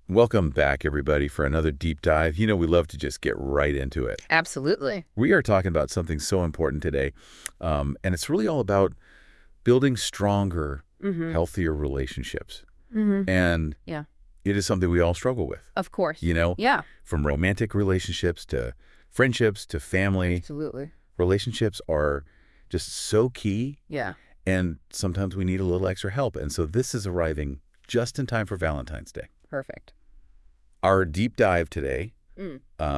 Welcome back, everybody, for another deep dive. You know, we love to just get right into it. Absolutely. We are talking about something so important today, and it's really all about building stronger, healthier relationships. And Yeah. it is something we all struggle with, Of course. you know, Yeah. from romantic relationships to friendships to family. Absolutely. Relationships are just so key, Yeah. and sometimes we need a little extra help. And so this is arriving just in time for Valentine's Day. Perfect. Our deep dive today, Mm.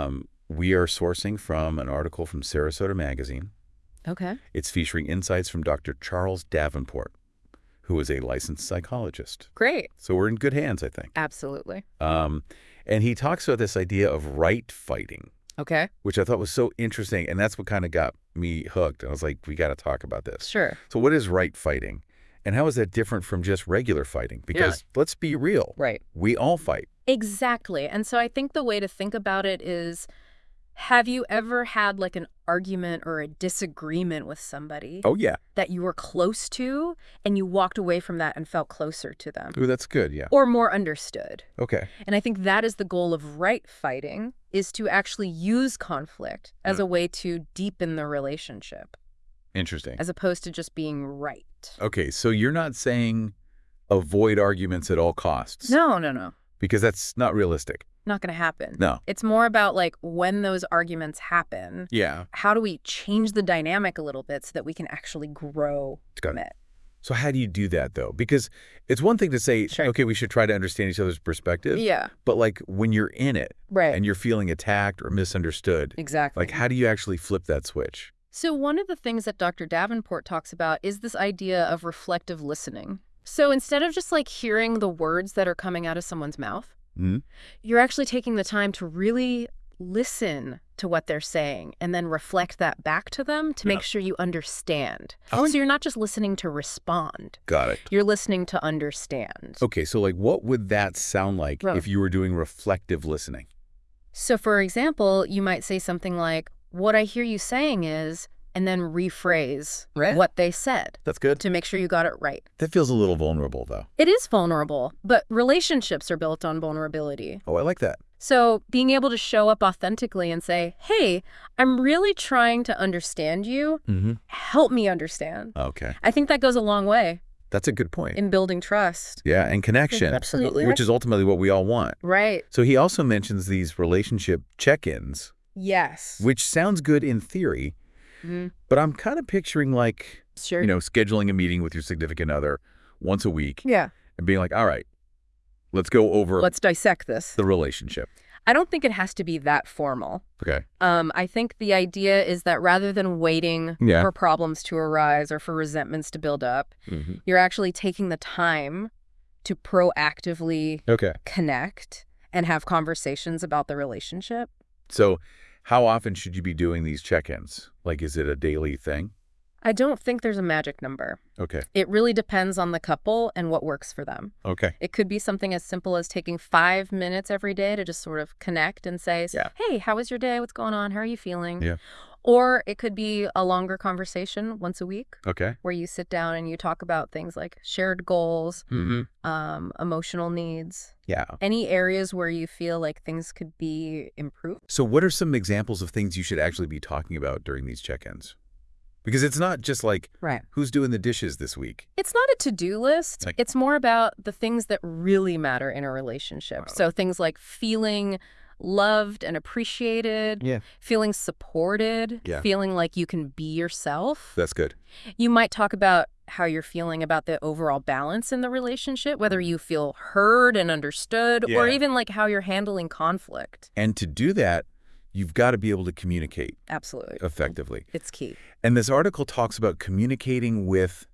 we are sourcing from an article from Sarasota Magazine. Okay. It's featuring insights from Dr. Charles Davenport, who is a licensed psychologist. Great. So we're in good hands, I think. Absolutely. And he talks about this idea of right fighting, Okay. which I thought was so interesting. And that's what kind of got me hooked. I was like, we got to talk about this. Sure. So what is right fighting? And how is that different from just regular fighting? Because let's be real. Right. We all fight. Exactly. And so I think the way to think about it is, have you ever had like an argument or a disagreement with somebody Oh, yeah. that you were close to and you walked away from that and felt closer to them Ooh, that's good. Yeah. or more understood? Okay. And I think that is the goal of right fighting, is to actually use conflict as a way to deepen the relationship, Interesting. as opposed to just being right. Okay, so you're not saying avoid arguments at all costs. No. Because that's not realistic. Not going to happen. No. It's more about like when those arguments happen, Yeah. how do we change the dynamic a little bit so that we can actually grow from it? So how do you do that, though? Because it's one thing to say, Sure. okay, we should try to understand each other's perspective. Yeah. But like when you're in it Right. and you're feeling attacked or misunderstood, Exactly. like how do you actually flip that switch? So one of the things that Dr. Davenport talks about is this idea of reflective listening. So instead of just like hearing the words that are coming out of someone's mouth, Hmm? you're actually taking the time to really listen to what they're saying and then reflect that back to them to make sure you understand. Oh. So you're not just listening to respond. Got it. You're listening to understand. Okay, so like what would that sound like Right. if you were doing reflective listening? So for example, you might say something like, what I hear you saying is, and then rephrase what they said That's good. to make sure you got it right. That feels a little vulnerable, though. It is vulnerable, but relationships are built on vulnerability. Oh, I like that. So being able to show up authentically and say, hey, I'm really trying to understand you. Mm-hmm. Help me understand. Okay. I think that goes a long way That's a good point. in building trust. Yeah, and connection. Absolutely. Which is ultimately what we all want. Right. So he also mentions these relationship check-ins, Yes. which sounds good in theory, Mhm. but I'm kind of picturing like, Sure. you know, scheduling a meeting with your significant other once a week Yeah. and being like, all right, let's go over Let's dissect this. the relationship. I don't think it has to be that formal. Okay. I think the idea is that rather than waiting Yeah. for problems to arise or for resentments to build up, Mm-hmm. you're actually taking the time to proactively Okay. connect and have conversations about the relationship. So how often should you be doing these check-ins? Like, is it a daily thing? I don't think there's a magic number. Okay. It really depends on the couple and what works for them. Okay. It could be something as simple as taking 5 minutes every day to just sort of connect and say, Yeah. hey, how was your day? What's going on? How are you feeling? Yeah. Or it could be a longer conversation once a week Okay. where you sit down and you talk about things like shared goals, Mm-hmm. emotional needs, Yeah. any areas where you feel like things could be improved. So what are some examples of things you should actually be talking about during these check-ins? Because it's not just like, Right. who's doing the dishes this week? It's not a to-do list. Like- It's more about the things that really matter in a relationship. Wow. So things like feeling loved and appreciated, Yeah. feeling supported, Yeah. feeling like you can be yourself. That's good. You might talk about how you're feeling about the overall balance in the relationship, whether you feel heard and understood, or Yeah. even like how you're handling conflict. And to do that, you've got to be able to communicate Absolutely. effectively. It's key. And this article talks about communicating with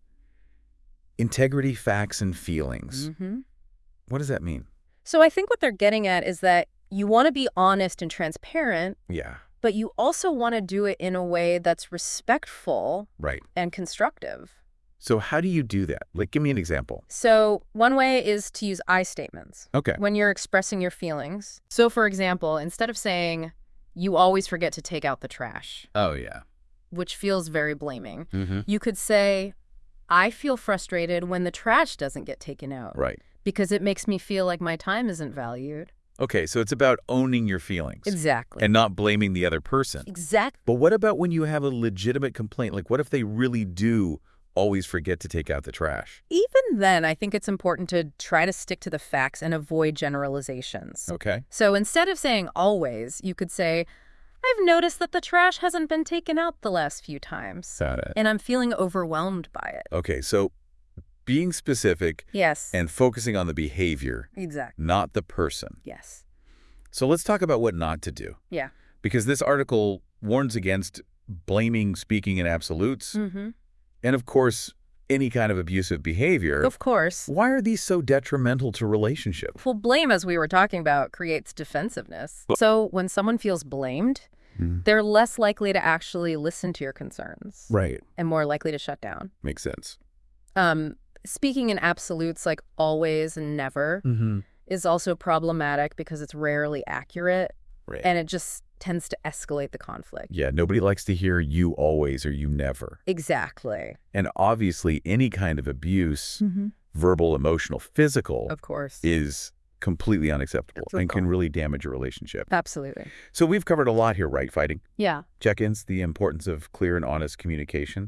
integrity, facts, and feelings. Mm-hmm. What does that mean? So I think what they're getting at is that you want to be honest and transparent, Yeah. but you also want to do it in a way that's respectful Right. and constructive. So how do you do that? Like, give me an example. So one way is to use I statements Okay. when you're expressing your feelings. So for example, instead of saying, you always forget to take out the trash, Oh, yeah. which feels very blaming, Mm-hmm. you could say, I feel frustrated when the trash doesn't get taken out. Right. because it makes me feel like my time isn't valued. Okay, so it's about owning your feelings. Exactly. And not blaming the other person. Exactly. But what about when you have a legitimate complaint? Like, what if they really do always forget to take out the trash? Even then, I think it's important to try to stick to the facts and avoid generalizations. Okay. So instead of saying always, you could say, I've noticed that the trash hasn't been taken out the last few times. Got it. And I'm feeling overwhelmed by it. Okay, so being specific Yes. and focusing on the behavior, Exactly. not the person. Yes. So let's talk about what not to do. Yeah. Because this article warns against blaming, speaking in absolutes, Mm-hmm. and of course, any kind of abusive behavior. Of course. Why are these so detrimental to relationships? Well, blame, as we were talking about, creates defensiveness. So when someone feels blamed, they're less likely to actually listen to your concerns. Right. And more likely to shut down. Makes sense. Speaking in absolutes like always and never is also problematic because it's rarely accurate. Right. And it just tends to escalate the conflict. Yeah, nobody likes to hear you always or you never. Exactly. And obviously, any kind of abuse, verbal, emotional, physical, Of course. is completely unacceptable and can really damage a relationship. Absolutely. So we've covered a lot here, right, Fighting? Yeah. Check-ins, the importance of clear and honest communication.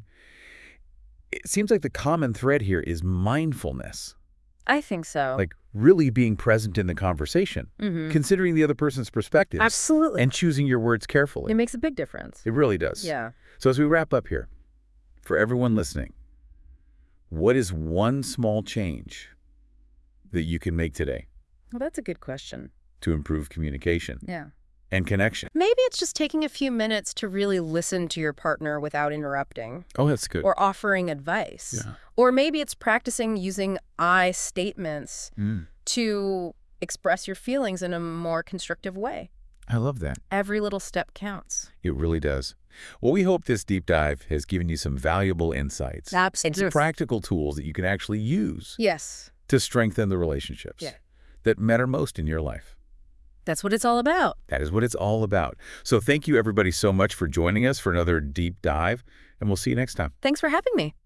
It seems like the common thread here is mindfulness, I think so. like really being present in the conversation, considering the other person's perspective, Absolutely. and choosing your words carefully. It makes a big difference. It really does. Yeah. So as we wrap up here, for everyone listening, what is one small change that you can make today Well, that's a good question. to improve communication Yeah. and connection? Maybe it's just taking a few minutes to really listen to your partner without interrupting Oh, that's good. or offering advice. Yeah. Or maybe it's practicing using I statements to express your feelings in a more constructive way. I love that. Every little step counts. It really does. Well, we hope this deep dive has given you some valuable insights. Absolutely. Practical tools that you can actually use Yes. to strengthen the relationships that matter most in your life. That's what it's all about. That is what it's all about. So thank you, everybody, so much for joining us for another deep dive, and we'll see you next time. Thanks for having me.